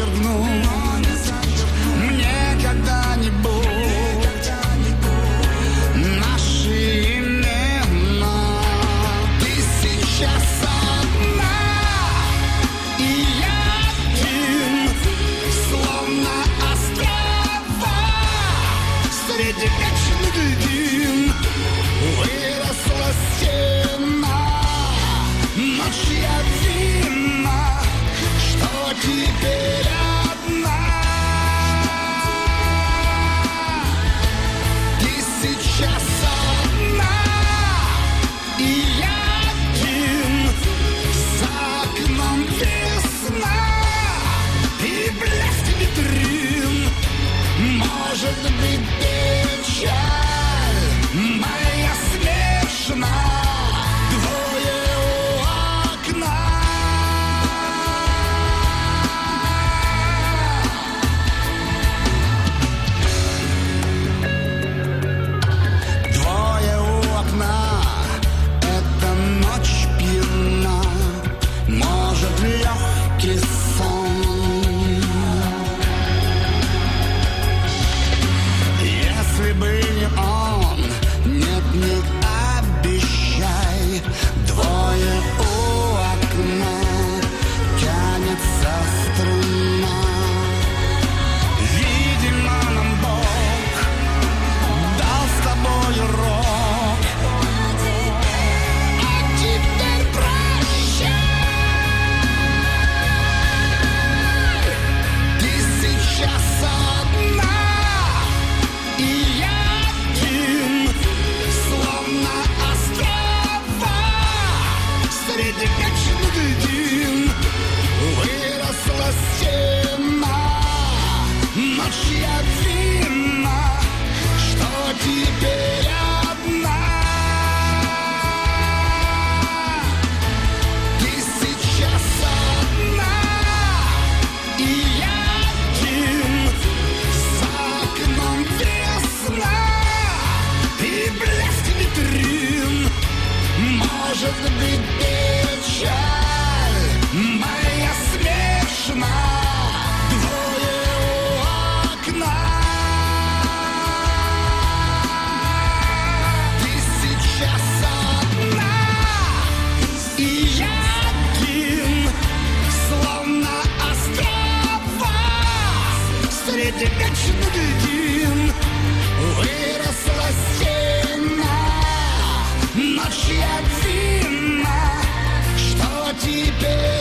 зачеркнуть мне когда-нибудь наши имена. Ты сейчас одна, и я один, словно острова среди вечных дней. Выросла стена, ночь я вина, что теперь одна. Ты сейчас одна, и я один, за окном весна и блеск витрин. Может быть, печаль моя смешна, двое у окна. Двое у окна, эта ночь пьяна, может, легкий сон. Если бы не он, нет, не обещай. Двое у окна, тянется струна. Видимо, нам Бог дал с тобой урок, а теперь прощай. Ты сейчас одна, и я один, словно острова среди вечных дней. Выросла стена, ночь я вина, что теперь одна. Ты сейчас одна, и я один, за окном весна и блеск витрин. Может быть, печаль моя смешна, двое у окна. Ты сейчас одна, и я один, словно острова среди вечных дней. Выросла стена, ночь я вина, что теперь